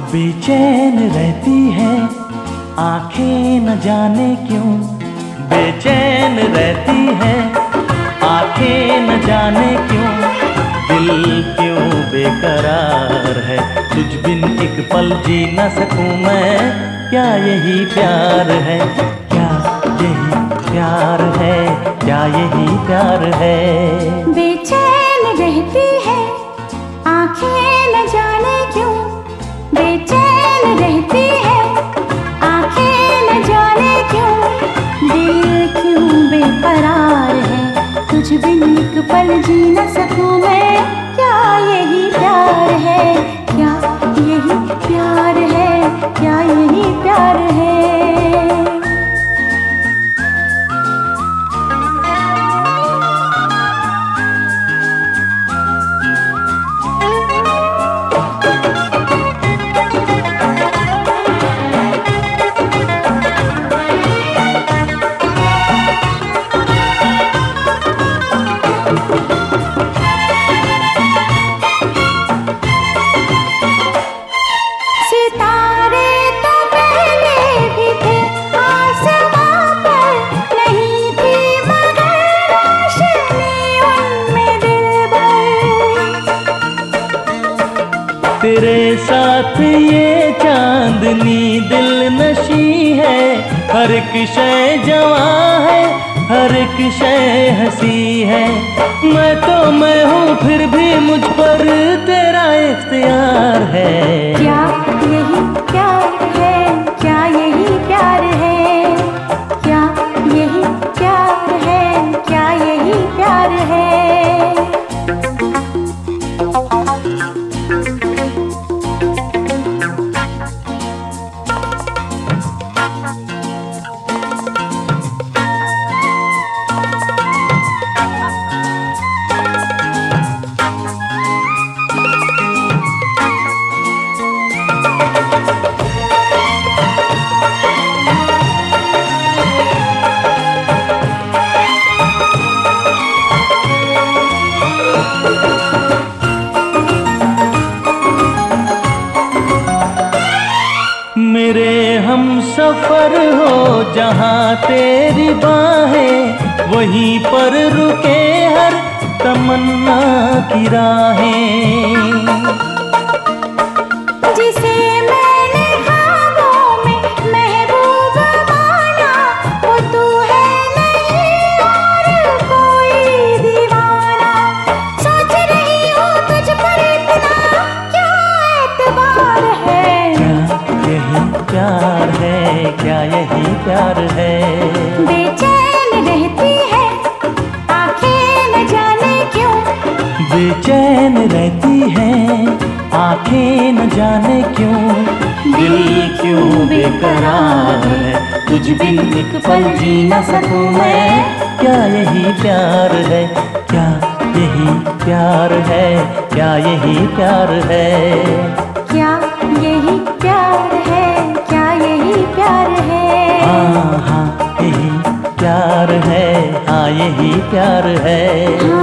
बेचैन रहती है आंखें न जाने क्यों, बेचैन रहती है आंखें न जाने क्यों, दिल क्यों बेकरार है, तुझ बिन एक पल जी न सकूं मैं, क्या यही प्यार है, क्या यही प्यार है, क्या यही प्यार है। बेचैन रहती है आंखें न जाने क्यों, बेचैन रहती है आंखें न जाने क्यों, दिल क्यों बेकरार है, तुझ बिन एक पल जी न सकूं मैं, क्या यही प्यार है, क्या यही प्यार है, क्या यही प्यार है। तेरे साथ ये चांदनी दिल नशी है, हर एक शय जवां है, हर एक शय हंसी है, मैं तो मैं हूँ फिर भी मुझ पर तेरा इख्तियार है। क्या यही प्यार है, क्या यही प्यार है, क्या यही प्यार है, क्या यही प्यार है। मेरे हम सफर हो जहाँ तेरी बाहें, वहीं पर रुके हर तमन्ना की राहें, जिसे मैंने ख्वाबों में महबूब माना, वो तू है नहीं और कोई दीवाना, सोच रही हूँ तुझ पर इतना क्या एतबार है। यही प्यार है, क्या यही प्यार है। बेचैन रहती है आंखें न जाने क्यों, बेचैन रहती है आंखें न जाने क्यों, दिल क्यों बेकरार है, तुझ बिन एक पल जी न सकूं मैं, क्या यही प्यार है, क्या यही प्यार है, क्या यही प्यार है। क्या यही प्यार है, क्या यही प्यार है। हाँ हाँ यही प्यार है, हाँ यही प्यार है।